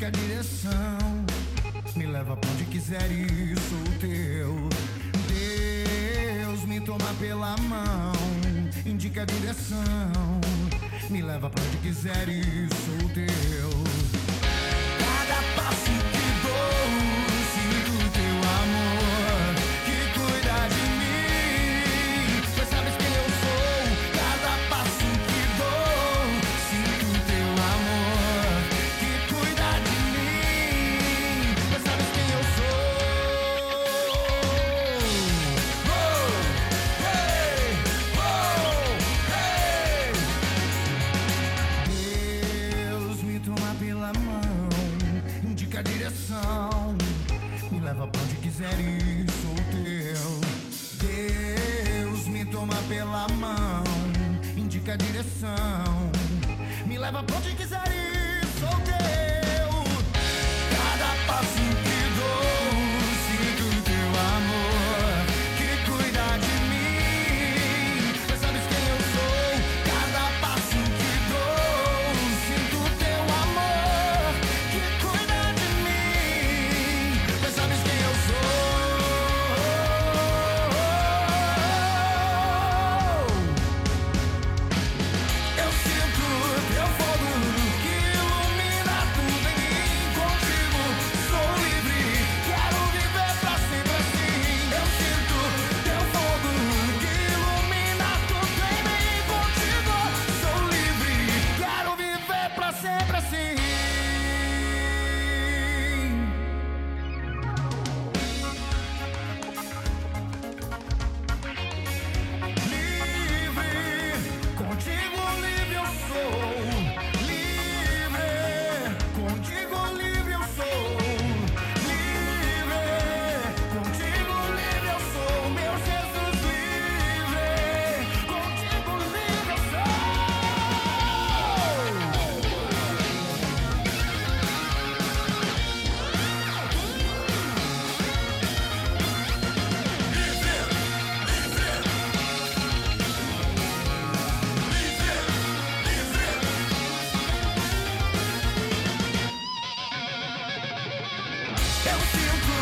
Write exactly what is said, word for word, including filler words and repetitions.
indica a direção, me leva pra onde quiser e sou teu. Deus me toma pela mão, indica a direção, me leva pra onde quiser e sou teu. Cada passo que dou, sinto teu amor que cuida de mim. Pois sabes quem eu sou. Cada passo que dou, sinto teu amor que cuida de mim. Pois sabes quem eu sou. Oh, hey, oh, hey. Deus me toma pela mão, indica a direção, me leva pra onde quiser e sou teu. Deus me toma pela mão, indica a direção, me leva pra onde quiser e sou teu. Cada passo que dou, sinto teu amor que cuida de mim. Pois sabes quem eu sou. Cada passo que dou, sinto teu amor que cuida de mim. Pois sabes quem eu sou. Eu sinto teu fogo que ilumina tudo em mim. Contigo sou livre, quero viver pra sempre assim. Eu sinto teu fogo que ilumina tudo em mim. Contigo sou livre, quero viver pra sempre assim. Livre, contigo livre eu sou. Livre, contigo livre eu sou. Livre, contigo livre eu sou. Meu Jesus livre, contigo livre eu sou. Eu sinto